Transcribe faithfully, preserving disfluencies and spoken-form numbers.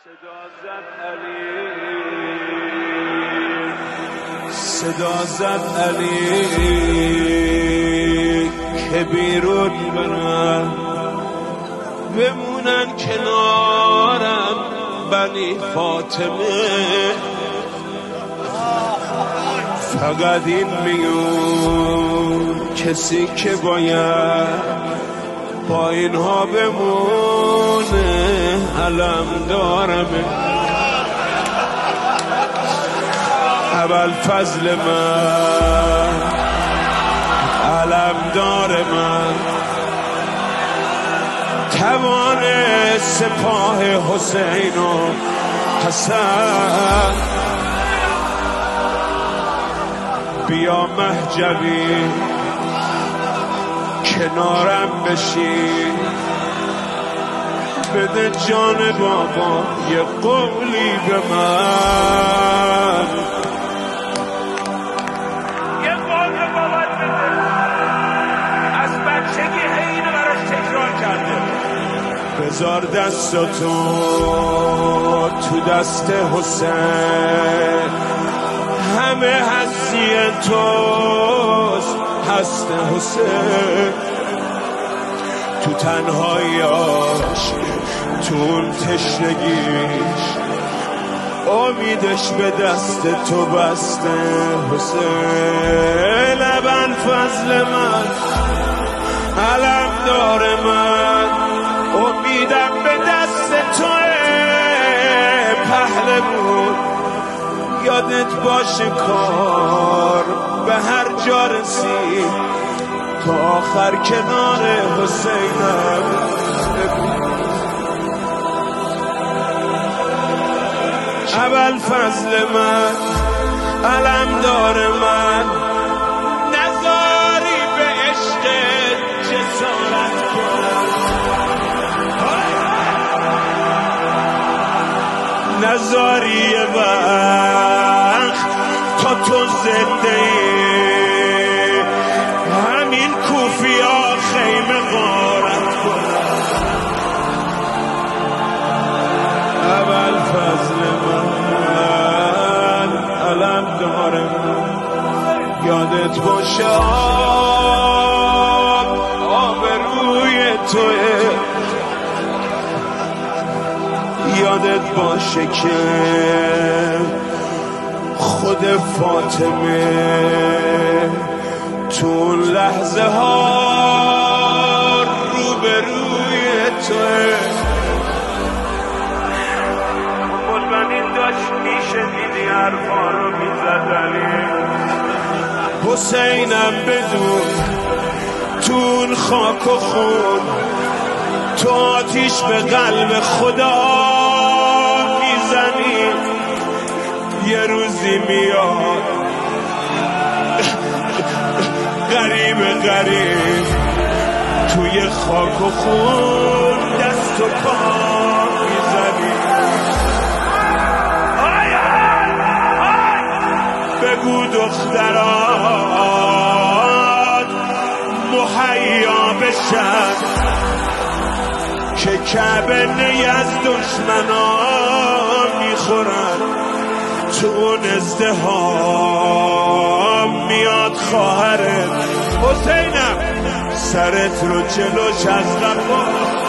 صدا زد علی صدا زد علی که بیرون برن بمونن کنارم بنی فاطمه فقط این میون کسی که باید با اینها بمونه علم دارمه اول فضل من علم دار من توان سپاه حسین و حسن بیا مهجوی کنارم بشی بده جان بابا یه قولی به من یه قول به بابات بده از بچگی اینو براش تکرار کرده بذار دستاتو تو دست حسین همه هستی توست هست حسین تو تنهاییاش تو اون تشنگیش امیدش به دست تو بسته حسین ابن فضل من علم دار من امیدم به دست توه پهلوون یادت باشه کار به هر جا رسید تا آخر کنار حسینم اول فضل من علم دار من نذاری به عشق جسارت کنم نذاری یه وقت تا تو زنده ای همین کوفیا خیمه غارت کنم اول فضل من علم دارم یادت باشه آب روی توه یادت باشه که خود فاطمه تو اون لحظه ها روبروی توه قلبنین داشت میشنیدی حرفا رو میزدنی حسینم بدون تو اون خاک و خون تو آتیش به قلب خدا میزنی یه روزی میاد غریب غریب توی خاک و خون دست و پا میزنی بگو دختران مهیا بشن که کعبه نی از دشمنان میخورن تو اون ازدهام میاد خواهرت حسینم سرت رو جلوش از قبا